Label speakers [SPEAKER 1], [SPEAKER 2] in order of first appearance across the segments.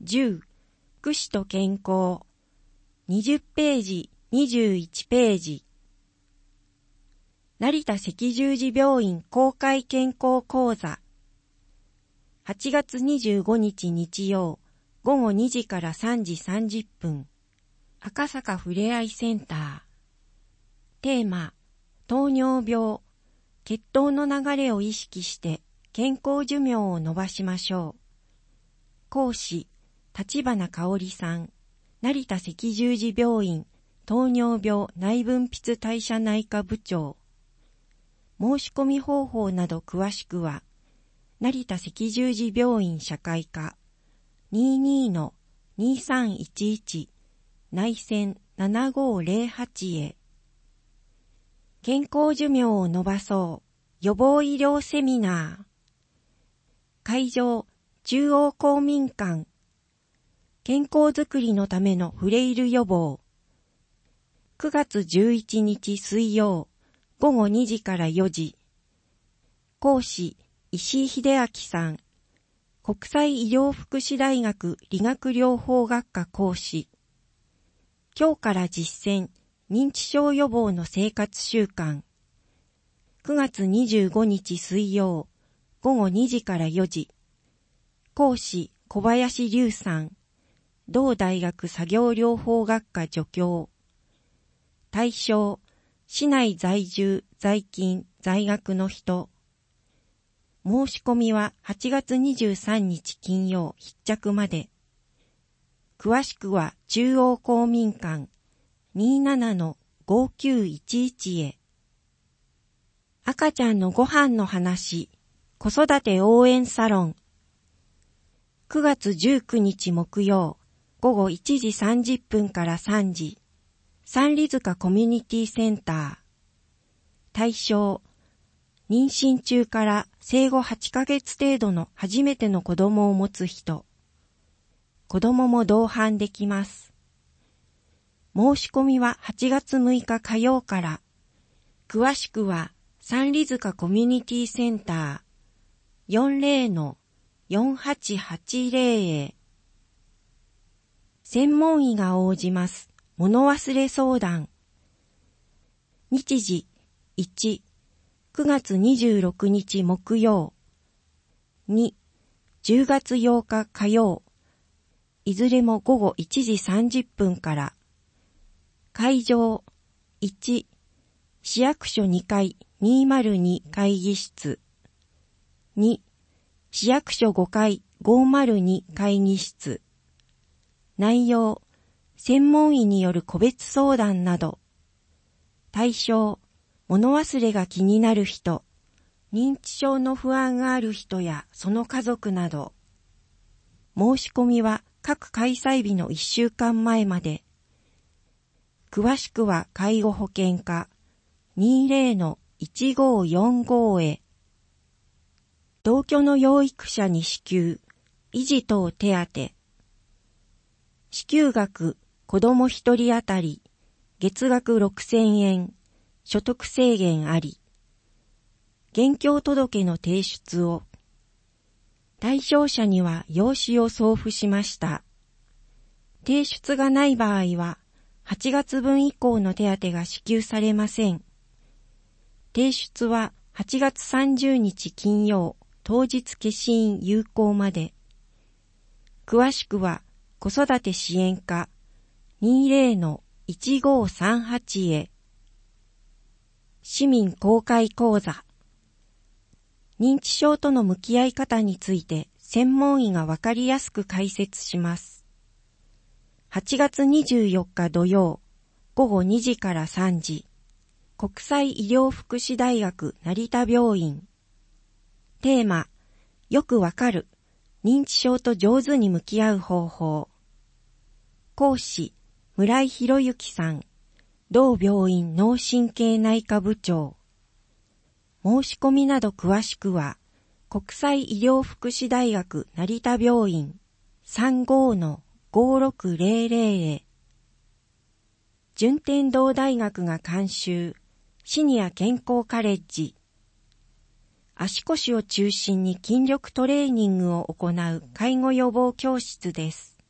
[SPEAKER 1] 10、福祉と健康。20ページ、21ページ。成田赤十字病院公開健康講座。8月25日日曜、午後2時から3時30分。赤坂ふれあいセンター。テーマ、糖尿病、血糖の流れを意識して健康寿命を伸ばしましょう。講師、立花香織さん、成田赤十字病院糖尿病内分泌代謝内科部長。申し込み方法など詳しくは、成田赤十字病院社会科 22-2311 内線7508へ。健康寿命を伸ばそう予防医療セミナー。会場、中央公民館。健康づくりのためのフレイル予防。9月11日水曜、午後2時から4時。講師、石井秀明さん。国際医療福祉大学理学療法学科講師。今日から実践、認知症予防の生活習慣。9月25日水曜、午後2時から4時。講師、小林隆さん。同大学作業療法学科助教。対象、市内在住、在勤、在学の人。申し込みは8月23日金曜必着まで。詳しくは中央公民館 27-5911 へ。赤ちゃんのご飯の話、子育て応援サロン。9月19日木曜、午後1時30分から3時。三里塚コミュニティセンター。対象、妊娠中から生後8ヶ月程度の初めての子供を持つ人。子供も同伴できます。申し込みは8月6日火曜から。詳しくは三里塚コミュニティセンター 40-4880 へ。専門医が応じます。物忘れ相談。日時1、9月26日木曜。2、10月8日火曜。いずれも午後1時30分から。会場1、市役所2階202会議室。2、市役所5階502会議室。内容、専門医による個別相談など。対象、物忘れが気になる人、認知症の不安がある人やその家族など。申し込みは各開催日の1週間前まで。詳しくは介護保険課 20-1545 へ。同居の養育者に支給、維持等手当。支給額、子供1人当たり、月額6000円、所得制限あり。現況届の提出を。対象者には用紙を送付しました。提出がない場合は、8月分以降の手当が支給されません。提出は8月30日金曜、当日消印有効まで。詳しくは、子育て支援課 20-1538 へ。市民公開講座。認知症との向き合い方について専門医がわかりやすく解説します。8月24日土曜、午後2時から3時。国際医療福祉大学成田病院。テーマ、よくわかる。認知症と上手に向き合う方法。講師、村井博之さん。同病院脳神経内科部長。申し込みなど詳しくは、国際医療福祉大学成田病院 35-5600 へ。順天堂大学が監修、シニア健康カレッジ。足腰を中心に筋力トレーニングを行う介護予防教室です。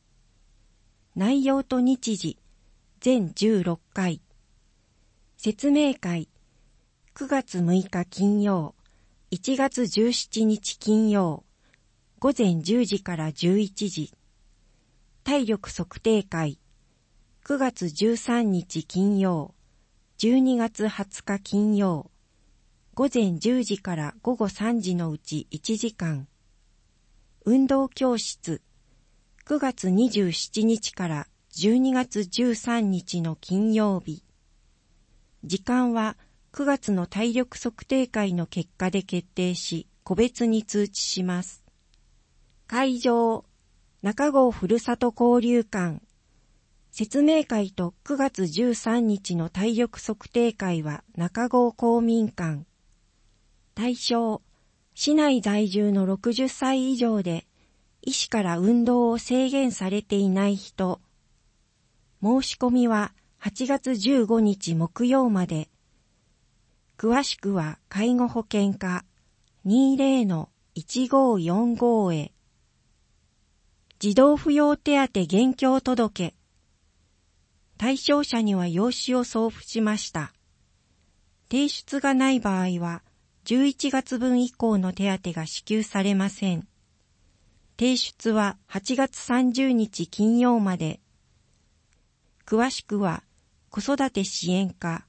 [SPEAKER 1] 内容と日時、全16回。説明会、9月6日金曜、1月17日金曜、午前10時から11時。体力測定会、9月13日金曜、12月20日金曜、午前10時から午後3時のうち1時間。運動教室、9月27日から12月13日の金曜日。時間は9月の体力測定会の結果で決定し、個別に通知します。会場、中郷ふるさと交流館。説明会と9月13日の体力測定会は中郷公民館。対象、市内在住の60歳以上で、医師から運動を制限されていない人。申し込みは8月15日木曜まで。詳しくは介護保険課 20-1545 へ。児童扶養手当現況届。対象者には用紙を送付しました。提出がない場合は11月分以降の手当が支給されません。提出は8月30日金曜まで。詳しくは子育て支援課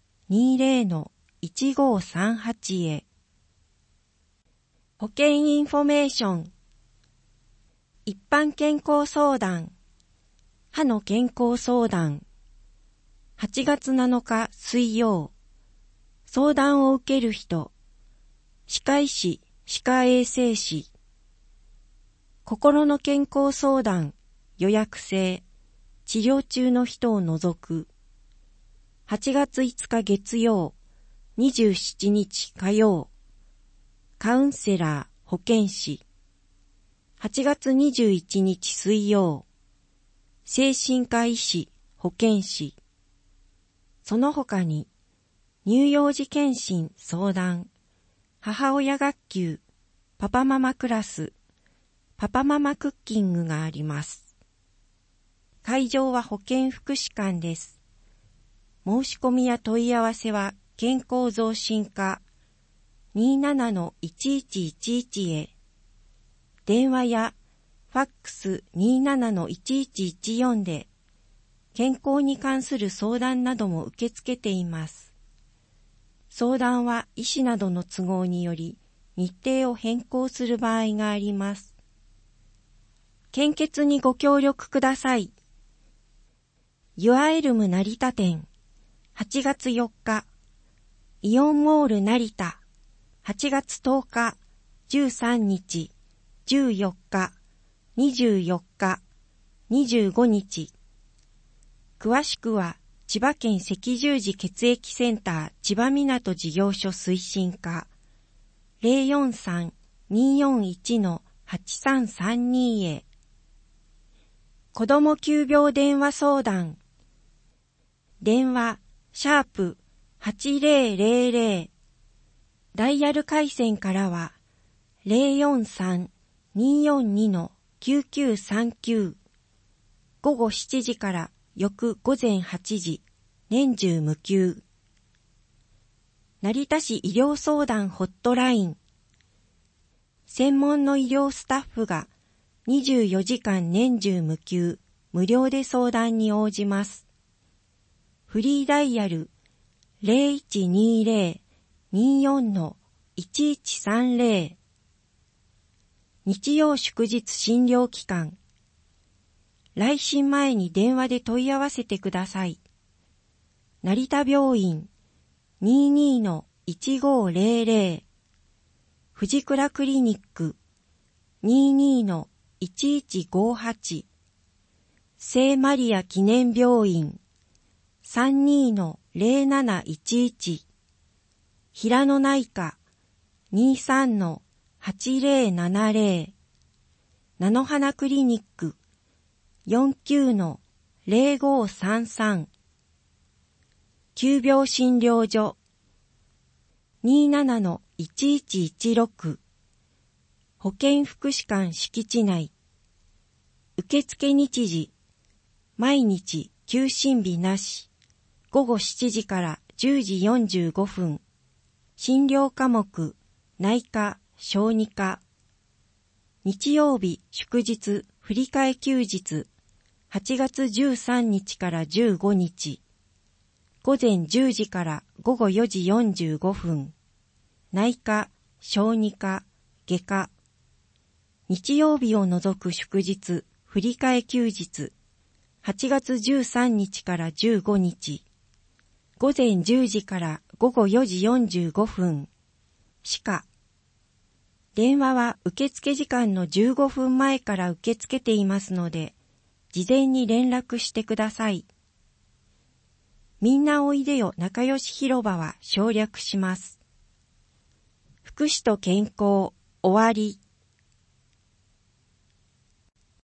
[SPEAKER 1] 20-1538 へ。保険インフォメーション。一般健康相談。歯の健康相談。8月7日水曜。相談を受ける人。歯科医師、歯科衛生士。心の健康相談、予約制。治療中の人を除く。8月5日月曜、27日火曜。カウンセラー、保健師。8月21日水曜。精神科医師、保健師。その他に、乳幼児健診相談、母親学級、パパママクラス、パパママクッキングがあります。会場は保健福祉館です。申し込みや問い合わせは健康増進課 27-1111 へ。電話やファックス 27-1114 で健康に関する相談なども受け付けています。相談は医師などの都合により日程を変更する場合があります。献血にご協力ください。ユアエルム成田店8月4日、イオンモール成田8月10日、13日、14日、24日、25日。詳しくは千葉県赤十字血液センター千葉港事業所推進課 043-241-8332 へ。子ども急病電話相談。電話#8000。ダイヤル回線からは 043-242-9939。午後7時から翌午前8時、年中無休。成田市医療相談ホットライン。専門の医療スタッフが24時間年中無休、無料で相談に応じます。フリーダイヤル 0120-24-1130。日曜祝日診療期間。来診前に電話で問い合わせてください。成田病院 22-1500。藤倉クリニック 22-1158。聖マリア記念病院 32-0711。平野内科 23-8070。菜の花クリニック 49-0533。急病診療所 27-1116。保健福祉館敷地内。受付日時毎日休診日なし。午後7時から10時45分。診療科目、内科、小児科。日曜日、祝日、振り替え休日。8月13日から15日。午前10時から午後4時45分。内科、小児科、外科。日曜日を除く祝日、振り替え休日。8月13日から15日。午前10時から午後4時45分。歯科。電話は受付時間の15分前から受け付けていますので、事前に連絡してください。みんなおいでよ仲良し広場は省略します。福祉と健康、終わり。